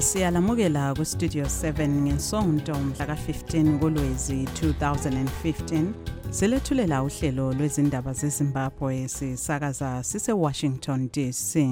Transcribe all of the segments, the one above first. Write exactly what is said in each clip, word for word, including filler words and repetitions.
Siyalamukela ku Studio seven ngesonto mhla ka fifteen kuLwezi two thousand fifteen. Silethulela uhlelo lwezindaba zeZimbabwe sisakaza sise Washington D C.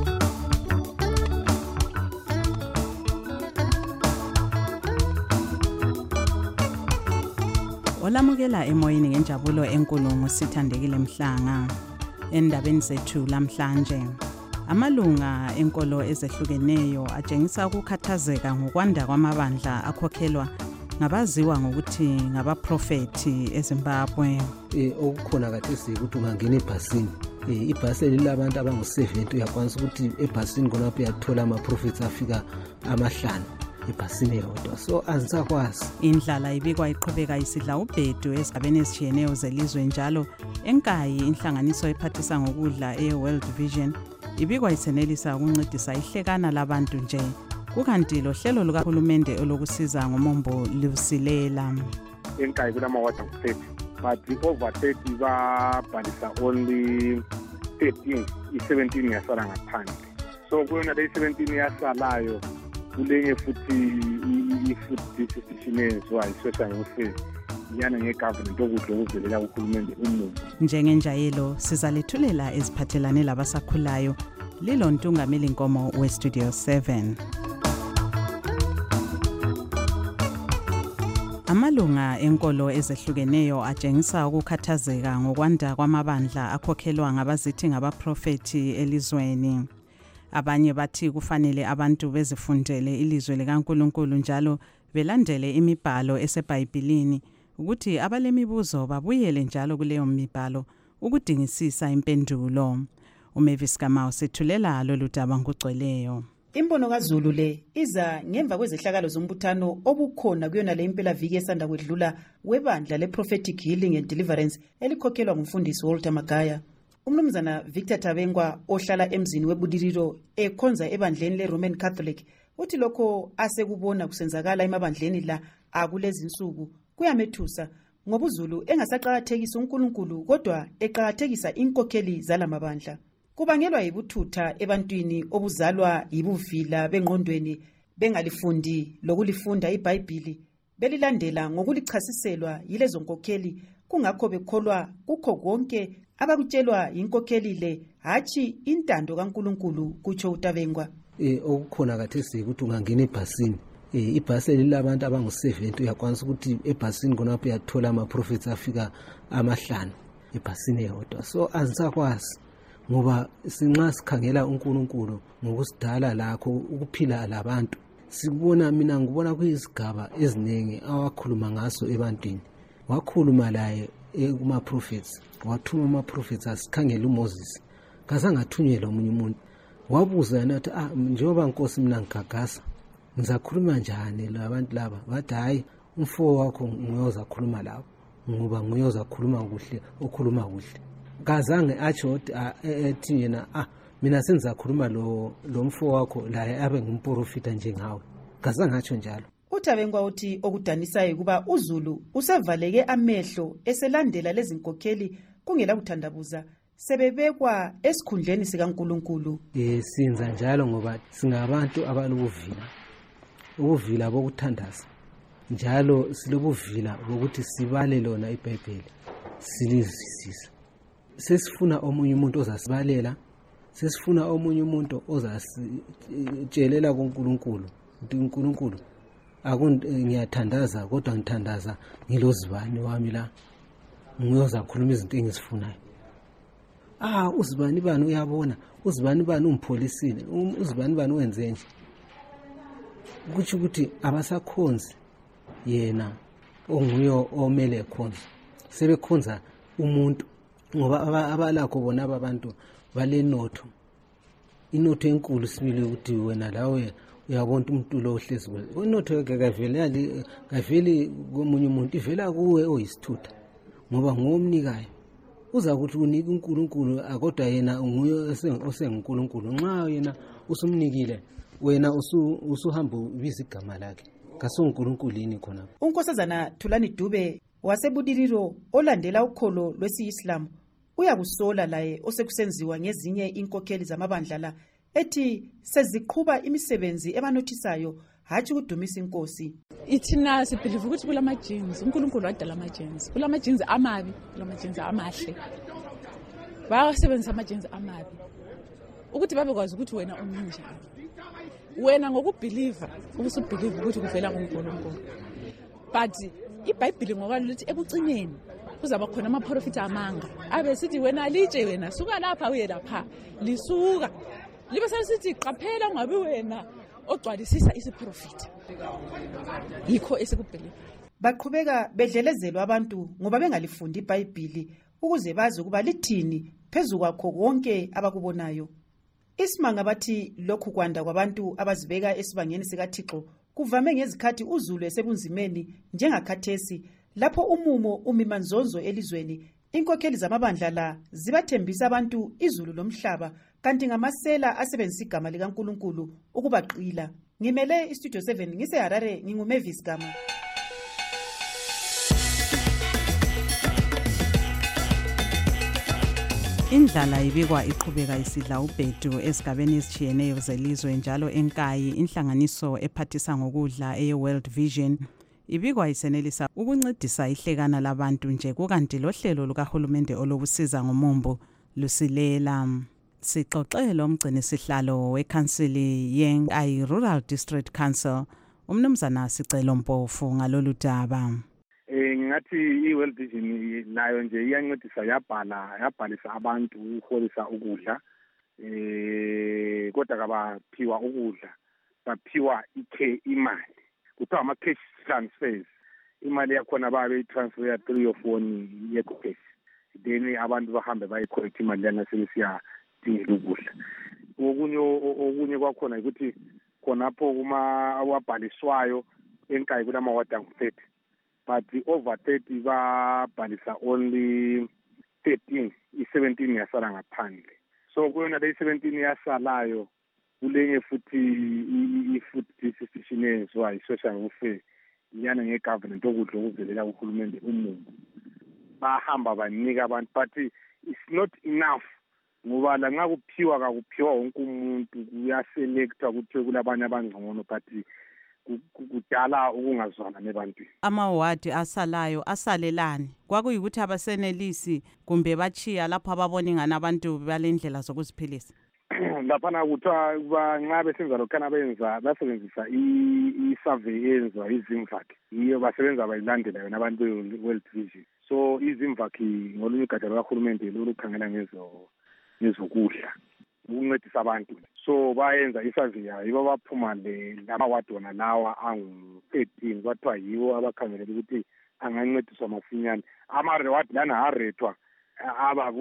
Olamukela emoyeni ngenjabulo enkulu ngosithandekile Mhlanga. Endabeni zethu lamhlanje, amalunga enkolo ezehlukeneyo atshengisa ukukhathazeka ngokwanda kwamabandla akhokhelwa ngabaziwa ngokuthi ngabaprofeti eZimbabwe. Eh okukhona kade sikuthi ungangena ebhasini, eh ibhasi lilabantu abangu seventy uyakwanisa ukuthi ebhasini khonapho uyathola ama-profits afika amahlanu ebhasini eyodwa, so azisakwazi. Indlala ibikwa iqhubeka isidla ubhedu ezigabeni ezitshiyeneyo zelizwe, njalo enkayi inhlanganiso ephathisa ngokudla e-World Vision ibikwa isenelisa ukuncedisa ihlekana labantu nje, kukanti lo hlelo lukahulumende olokusiza ngomombo livusilela. Enkayi kulama-water thirty, but the over thirty babhalisa only thirteen, i-seventeen yasala ngaphandle. So kuyona le seventeen yasalayo kulenye futhi i-food distribution eyenziwa i-social welfare yana nge-government okudla okuvelela kuhulumende umuntu. Njengenjayelo sizalethulela eziphathelane labasakhulayo lilo ntungameli Nkomo we-Studio seven. Amalunga enkolo ezehlukeneyo atshengisa ukukhathazeka ngokwanda kwamabandla akhokhelwa ngabazithi ngabaprofeti elizweni. Abanye bathi kufanele abantu bezifundele ilizwe likaNkulunkulu njalo belandele imibhalo eseBhayibhelini, ukuthi abalemibuzo babuyele njalo kuleyo mibhalo ukudingisisa impendulo. uMavis Kamau sethulela lolu daba ngokugcweleyo. Imbono kaZulu le iza ngemva kwezehlakalo zombuthano obukhona kuyona le impela viki esanda kwedlula webandla le-Prophetic Healing and Deliverance elikhokhelwa ngumfundisi Walter Magaya. Umnumzana Victor Tabengwa ohlala emzini weBudiriro ekhonza ebandleni le-Roman Catholic uthi lokho asekubona kusenzakala emabandleni la akulezi insuku kuyamethusa ngoba uZulu engasaqakathekisa uNkulunkulu kodwa eqakathekisa inkokheli zalamabandla. Kubangelwa yibuthutha ebantwini obuzalwa yibuvila bengqondweni bengalifundi lokulifunda iBhayibheli belilandela ngokulichasiselwa yilezo nkokheli, kungakho bekholwa kukho konke abakutshelwa inkokheli le hathi intando kaNkulunkulu kutsho uTabengwa. Eh okukhona kade sikuthi ungangena ebhasini, eh ibhasi lilabantu abangu seventy uyakwanisa ukuthi ebhasini khonapho uyathola ama-profits afika amahlanu ebhasini eyodwa, so azisakwazi ngoba sinxa sikhangela uNkulunkulu ngokusidala lakho ukuphila labantu sikubona. Mina ngibona kuyizigaba eziningi awakhuluma ngaso ebantwini. Wakhuluma laye kuma-prophets, wathuma ama-prophets asikhangela uMoses, kazangathunyelwa omunye umuntu. Wabuza yena ukuthi ah njengoba Nkosi mina ngigagasa ngizakhuluma njani labantu laba? Bathi hayi umfo wakho nguyoza khuluma labo ngoba nguyoza khuluma kuhle okhuluma kuhle. Kazange atsho ukuthi ethi yena ah mina sengizakhuluma lo lo mfo wakho la abe ngumprofita njengawe. Kazange atsho njalo. uTabengwa uthi okudanisayo kuba uZulu usevaleke amehlo eselandela lezi nkokheli kungela kuthandabuza sebebekwa esikhundleni sikaNkulunkulu. Eh sinza njalo ngoba singabantu abalubuvila, ubuvila bokuthandaza njalo silobuvila bokuthi sibale lona iBhayibheli silizwisisa. Sesifuna omunye umuntu ozasibalela, sesifuna omunye umuntu ozasitshelela kuNkulunkulu ukuthi uNkulunkulu ngiyathandaza kodwa ngithandaza ngilozibani wami la ngiyoza khuluma izinto engizifunayo. Ah uzibani bani uyabona, uzibani bani umpholisile, uzibani bani wenze nje, kuthi ukuthi abasakhonzi yena onguyo omele khonza, sebekhonza umuntu ngoba abalakho bona abantu balenotho, inotho enkulu sibile ukuthi wena lawe uyabona umuntu lo ohlezi kuwe. Inotho kavele yali kaveli komunye umuntu ivela kuwe oyisithutha ngoba ngomnikayo uza ukuthi unika uNkulunkulu akodwa yena nguye osenguNkulunkulu. Nxa yena usumnikile wena usuhamba ubiza igama lakhe, kasoNkulunkulu yini khona. uNkosazana Thulani Dube waseBudiriro olandela ukholo lwesi-Islam uyakusola laye osekusenziwa ngezinye inkokheli zamabandla la ethi seziqhuba imisebenzi ebanothisayo hatshi ukudumisa inkosi. Ithina sibhiliva ukuthi kulama jeans uNkulunkulu wadala ama jeans. Kulama jeans amabi, kulama jeans amahle. Bayasebenzisa ama jeans amabi. Ukuthi babekwazi ukuthi wena uninjani. Wena ngokubhiliva, ubusubhiliva ukuthi kuvela kuNkulunkulu. But iBhayibheli ngokwalo lithi ekucineni kuzaba khona amaprofeti amanga. Abe sithi wena litshe wena suka lapha uye lapha. Lisuka. Libe sesithi qaphela ngabe wena ogcwalisisa isiprofeti. Yikho esikubhiliva. Baqhubeka bedlelezelwa abantu ngoba bengalifundi iBhayibheli ukuze bazi ukuba lithini phezulu kwakho konke abakubonayo. Isimanga bathi lokhu kwanda kwabantu abazibeka esibangeni sikaThixo kuvame ngezikhathi uzulu esebunzimeni njengakhathesi lapho umumo umimanzonzo elizweni. Inkokheli zamabandla la zibathembisa abantu izulu lomhlaba kanti ngamasela asebenzisa igama likaNkulunkulu ukubaqila. Ngimele iStudio seven ngiseHarare nginguMavis Gama. Indlala ibikwa iqhubeka isidla ubhedu esigabeni ezitshiyeneyo zelizwe njalo enkayi inhlanganiso ephathisa ngokudla eyeWorld Vision ibikwa isenelisa ukuncedisa ihlekana labantu nje kukanti lohlelo lukahulumende olobusiza ngomumbu lusilela. Sixoxe lo mgcini sihlalo wekhansili yenkayi Rural District Council umnumzana Sicelo Mpofu ngalolu daba. Eh ngathi iWorld Vision nayo nje iyancedisa yabhala yabhalisa abantu uholisa ukudla eh kodwa kabaphiwa ukudla baphiwa ikhe imali kuthiwa ama cash transfers imali yakhona babe transfer three or four ye cash then abantu bahambe bayicollect imali yana sebesiya dinga ukudla. Okunye okunye kwakhona ukuthi khonapho kuma awabhaliswayo enkayi kulama ward thirty but over thirty babhalisa only thirteen, i-seventeen yasala ngaphandle. So kuyona le seventeen yasalayo kulenye futhi i-food distribution yenziwa i-social welfare iyana nge-government okudla okuvelela kuhulumende umumbu. Bahamba banika abantu but it's not enough ngoba la nxa kuphiwa kakuphiwa wonke umuntu kuyaselectwa kuthiwe kulabanye abangcono but kudala ukungazwana nebantwini. Amawadi asalayo asalelani kwakuyikuthi abasenelisi kumbe bachiya lapho ababona ingana abantu balendlela zokuziphilisa. Laphana kuthiwa nxa besenza lokhana benza basebenzisa i-survey yenziwa izimvaki yiyo basebenza bayilandela yona abantu be-World Vision. So izimvaki ngolunye ugatsha lukahulumende lolukhangela ngezo nezokudla ukuncedisa abantu. So bayenza isurvey yayo yibo baphuma le lamawadi wona lawa angu thirteen kwathiwa yiwo abakhangelela ukuthi angancediswa masinyane. Ama-reward lana harethwa aba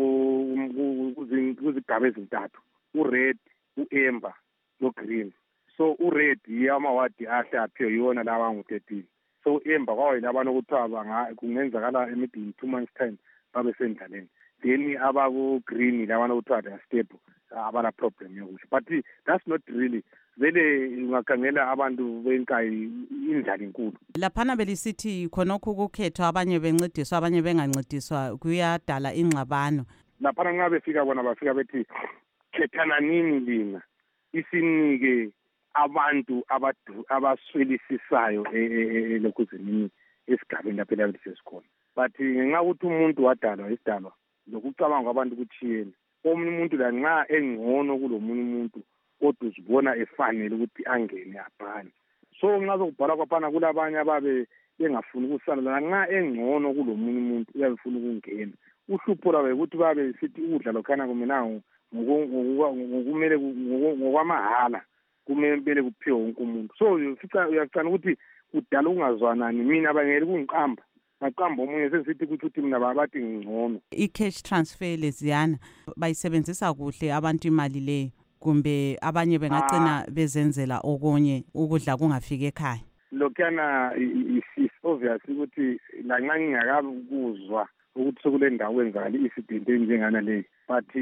kuzigaba ezintathu u-red, u-amber no-green. So u-red yiyo amawadi ahle aphiwe yiwona lawa angu thirteen. So u-amber kwawayilabana ukuthiwa kungenzakala maybe two months time babe sendlaleni. Then abaku-green labana ukuthiwa they are stable abala problem yokudla. But that's not really vele ungakhangela abantu benkayi indlala inkulu. Laphana belisithi khonokho kukhethwa abanye bencediswa abanye bengancediswa kuyadala ingxabano. Laphana nxa befika bona bafika bethi khethana nini lina isinike abantu abaswelisisayo elokhuzini esigabeni lapho lapho sesikhona. But ngenxa ukuthi umuntu wadalwa isidalwa lokucabanga kwabantu kuchiyene. Omunye umuntu la nxa engcono kulomunye umuntu kodwa uzibona efanele ukuthi angene abhale. So nxa sokubhala kwaphana kulabanye ababe bengafuni ukusala la nxa engcono kulomunye umuntu uyabefuna ukungena. Uhlupho lwabe ukuthi babe sithi ukudla lokhana kumenayo ngokumele ngokwamahala kumele kuphiwe wonke umuntu. So uyafica uyacana ukuthi kudala ungazwanani mina bangeli kungiqamba maqamba omunye sesithi ukuthi mina babathi ngcono. I-cash transfer leziyana bayisebenzisa kuhle abantu imali le kumbe abanye bengacina bezenzela okunye ukudla kungafika ekhaya. Lokhana is obvious ukuthi la nxa ngingakabuzwa ukuthi sekule ndawo kwenzakala i-incident enjengana le but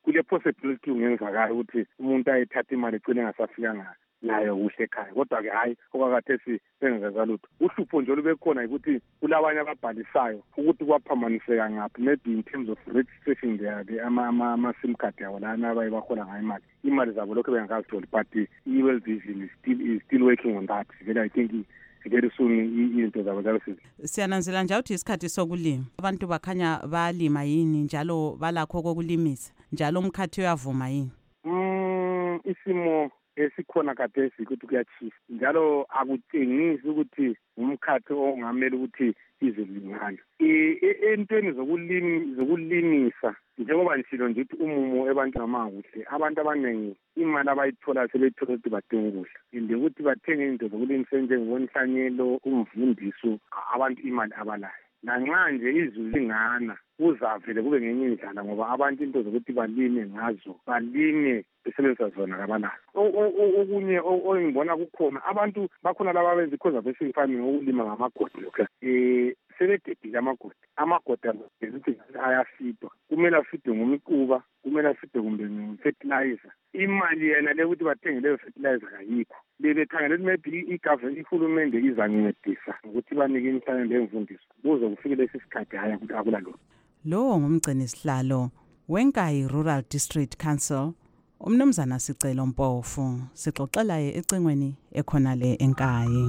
kule possibility ungenzakala ukuthi umuntu ayithatha imali egcine engasafikanga nayo kuhle ekhaya. Kodwa-ke hhayi okwakhathesi sengenzeka lutho. Uhlupho nje olubekhona ukuthi kulabanye ababhalisayo ukuthi kwaphamaniseka ngaphi, maybe in terms of registration ama-sim card yabo lana abaye bahola ngayo imali. Imali zabo lokho bengakazitholi, but i-World Vision is still, is still working on that. Vele I think very soon into zabo zabe siyananzela njalo ukuthi isikhathi sokulima abantu bakhanya balima yini njalo balakho kokulimisa njalo umkhathi uyavuma yini? Mm, isimo esikhona khathesi ukuthi kuyachisa njalo akutshengisi ukuthi umkhathi ongamele ukuthi izilingana. Entweni zokulimi zokulimisa njengoba ngisilo nje ukuthi umumo abantu amanguhle, abantu abaningi imali abayithola sebethola ukuthi badinga ukudla, inde ukuthi bathenge into zokulimisa njengonhlanyelo, umvundiso, abantu imali abalayo. Nanxa nje izulu lingana kuzavele kube ngenye indlela ngoba abantu into zokuthi balime ngazo balime besebenzisa zona kabanayo. Okunye oyingibona kukhona abantu bakhona laba benza i-conservation farming ukulima ngamagodi lokho eh sebededile amagodi amagodi ukuthi ayafidwa, kumele afidwe ngomquba, kumele afidwe kumbe nge-fertilizer. Imali yena le ukuthi bathenge leyo fertilizer kayikho. Bebekhangela ukuthi maybe i-government ihulumende izancedisa ukuthi banike imhlanje lemfundiso kuze kufike lesi sikhathi haya ukuthi akula lo. Lo ngumgcini sihlalo weNkayi Rural District Council umnumzana Sicelo Mpofu, sixoxela ecingweni ekhona le eNkayi.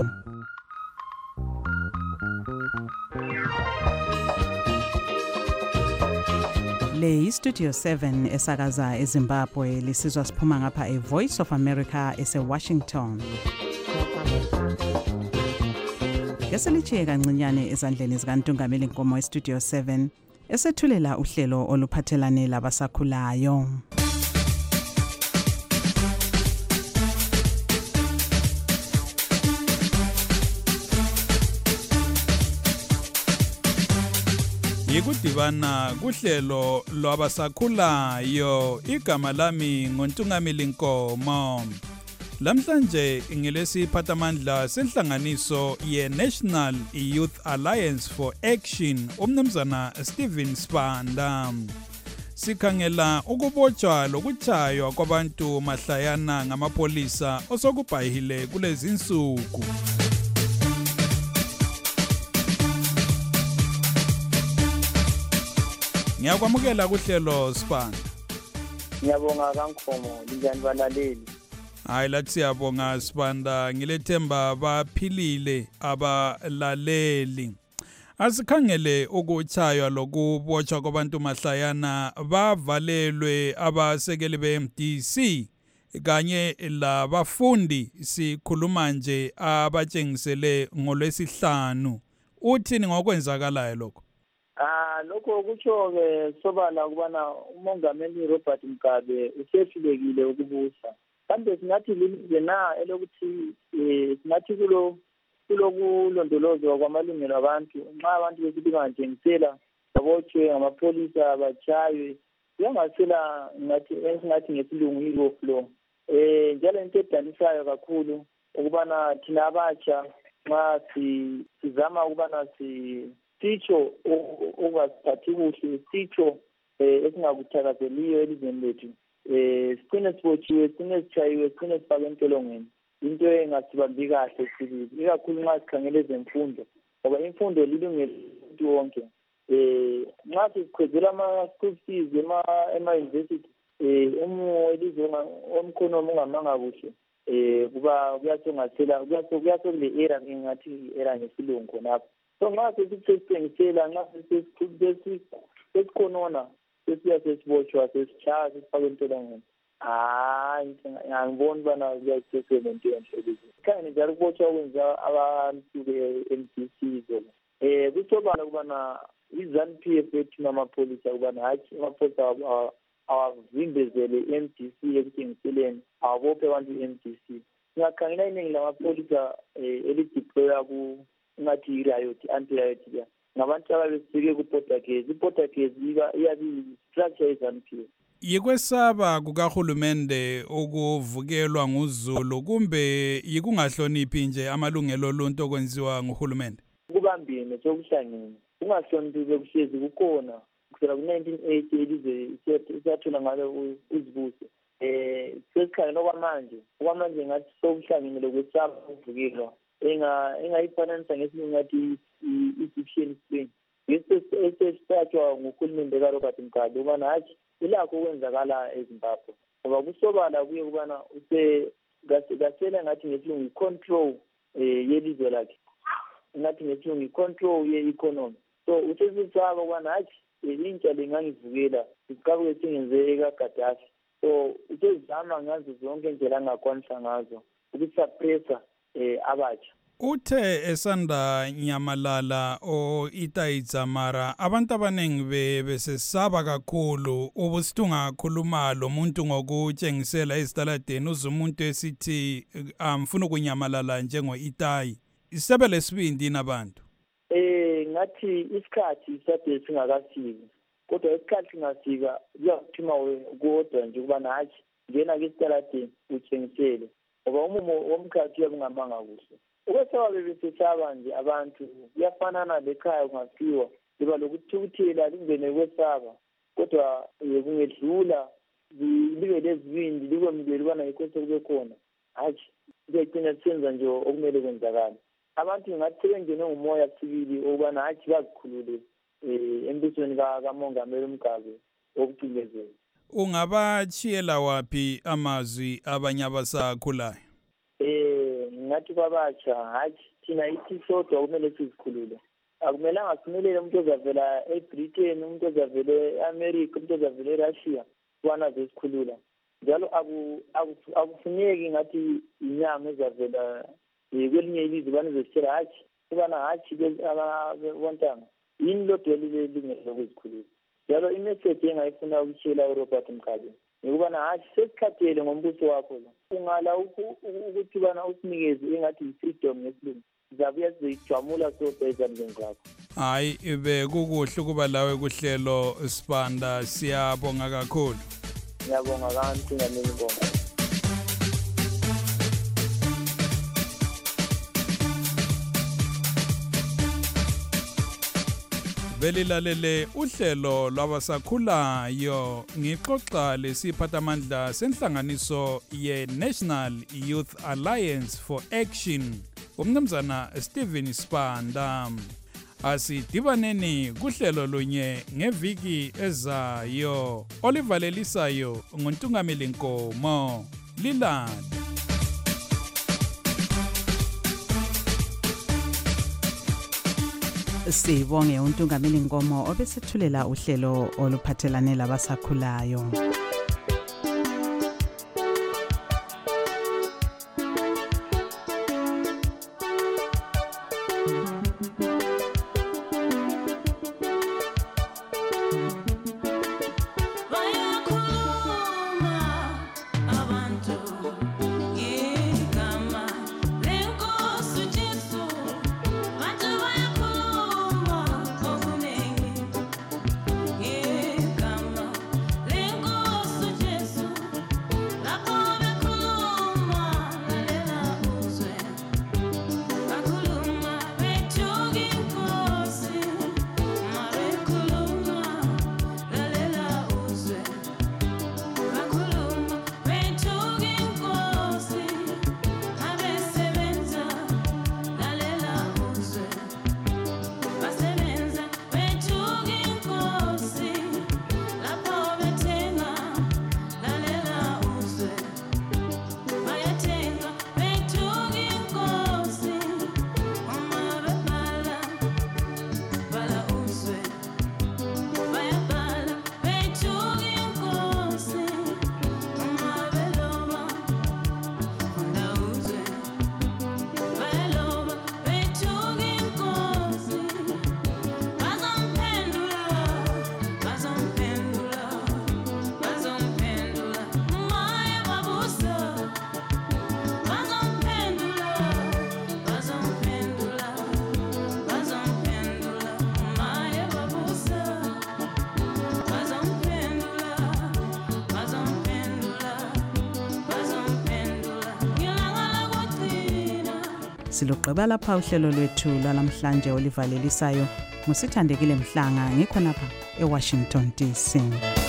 Le iStudio seven esakaza eZimbabwe lisizwa siphuma ngapha eVoice of America eseWashington. Ngeselichiye kancinyane ezandleni zikaNtungameli Nkomo eStudio seven esethulela uhlelo oluphathelane labasakhulayo. Yikudibana kuhlelo lwabasakhulayo. Igama lami ngoNtungameli Nkomo. Lamhlanje ngilesiphathamandla senhlanganiso ye-National Youth Alliance for Action umnumzana Stephen Sibanda. Sikhangela ukubotshwa lokuchaywa kwabantu mahlayana ngamapolisa osokubhayile kulezi insuku. Ngiyakwamukela kuhlelo Sibanda. Ngiyabonga kaNkomo, linjani balaleli? Hayi lathi siyabonga Sibanda, ngilethemba baphilile abalaleli. Asikhangele ukuchaywa lokubotshwa kwabantu mahlayana bavalelwe abasekeli be-M D C kanye labafundi sikhuluma nje abatshengisele ngolwesihlanu. Uthini ngokwenzakalayo lokho? Ah lokho kutsho ke sobala ukubana uMongameli Robert Mugabe usehlulekile ukubusa. Kambe singathi lilize na elokuthi eh singathi kulo kulokulondolozwa kwamalungelo abantu nxa abantu besithi banjengisela babotshwe ngamapolisa bachaywe yangasela ngathi engathi ngesilungu yilo flow. Eh njalo into edanisayo kakhulu ukubana thina abatsha nxa sizama ukubana si sitsho okungaphathi kuhle, sitsho esingakuthakazeliyo elizweni lethu. Eh sicine sibotshiwe, sicine sichayiwe, sicine sifake entolongweni. Into engasibambi kahle sibili, ikakhulu nxa sikhangela ezemfundo ngoba imfundo lilungelo umuntu wonke. Eh nxa sikhwezela ama-school fees ema-university eh umo elizwe omkhono ongamanga kuhle eh kuba kuyasongasela kuyasokule era engathi era ngesilungu khonapho. So nxa sesithengisela nxa sesikhonona sesiya sesibotshwa sesichaya sesifake entolongweni. Hayi ngiyangibona ubana kuyasesele into enhle lezi. Khanye njalo ukubotshwa okwenza abantu be-M D C zona. Eh kusobala ukubana i-ZANU P F ethi namapolisa ukubana hayi amapolisa awavimbezele i-M D C ekuthengiseleni awabophe abantu i-M D C. Ngiyakhangela iningi lamapolisa elideploya ku ngathi i-riot anti-riot ya ngabantu ababesike ku-border case. I-border case iyabi structure ye-ZANU P F. Yikwesaba kukahulumende ukuvukelwa nguzulu kumbe yikungahloniphi nje amalungelo oluntu okwenziwa nguhulumende? Kubambene sokuhlangene. Ungahloniphi bekuhlezi kukhona kusukela ku-nineteen eighty ilizwe isiyathola ngalo uzibuso. Um sesikhangela okwamanje okwamanje ngathi sokuhlangene kwesaba ukuvukelwa engayifananisa ngesilungu ngathi i-Egyptian spring. Esesiphathwa nguhulumende kaRobert Mugabe ubana hatshi ilakho okwenzakala eZimbabwe ngoba kusobala kuye kubana gasela ngathi ngesilungu i-control um yelizwe lakhe ngathi ngesilungu i-control ye-economy. So usesisaba ubana hatshi intsha lengangivukela isiqabuke singenze ekaGaddafi. So usezama ngazo zonke indlela angakwanisa ngazo ukusuppressa um abatsha. Uthe esanda nyamalala o Itaidzamara abantu abaningi besesaba kakhulu ubusithunga khuluma lo muntu ngokutshengisela ezitaladeni uze umuntu esithi amfuna kunyamalala njengo Itai isebe lesibindi nabantu. Eh ngathi isikhathi sade singakafiki kodwa isikhathi singafika kuyakuthima kodwa nje kuba nathi ngena ke esitaladeni utshengisele ngoba umumo womkhathi uyabungamanga kuhle. Ukwesaba bebesesaba nje abantu kuyafanana lekhaya kungafiwa liba lokuthukuthela lingene kwesaba kodwa kungedlula libe lezibindi likwemukele ubana yikho sekube khona hatshi kuyagcina senza nje okumele kwenzakala. Abantu ngathi sebengene ngumoya sibili ubana hatshi bazikhulule um embusweni kamongameli Mugabe wokucindezela. Ungabachiyela waphi amazwi abanye abasakhulayo? Ngathi kwabatsha hatshi thina ithi sodwa kumele sizikhulule. Akumelanga simelele umuntu ozavela eBritain, umuntu ozavela e-America, umuntu ozavela eRussia ubana zesikhulula. Njalo akufuneki ngathi inyama ezavela kwelinye ilizwe ubana izositshela hatshi ubana hatshi abontanga yini lodwa lingelo lokuzikhulula. Njalo imessage engayifuna ukutshela uRobert Mugabe ngikubana hatshi sesikhathele ngombuso wakho lo ungala ukuthi bana usinikeze engathi i-freedom ngesilungu zabuya sizijamula sodwa ezandleni zakho. Hayi ibe kukuhle ukuba lawe kuhlelo Sibanda siyabonga kakhulu. Ngiyabonga kanti ngamini bonke. Belilalele uhlelo lwabasakhulayo ngixoxa lesiphathamandla senhlanganiso ye-National Youth Alliance for Action umnumzana Stephen Sibanda. Asidibaneni kuhlelo lunye ngeviki ezayo olivalelisayo nguntungameli Nkomo Lilanda. Sibonge untungameli Nkomo obesethulela uhlelo oluphathelane labasakhulayo. Silugqiba lapha uhlelo lwethu lwalamhlanje olivalelisayo. Musithandekile Mhlanga ngikho napha. eWashington D C.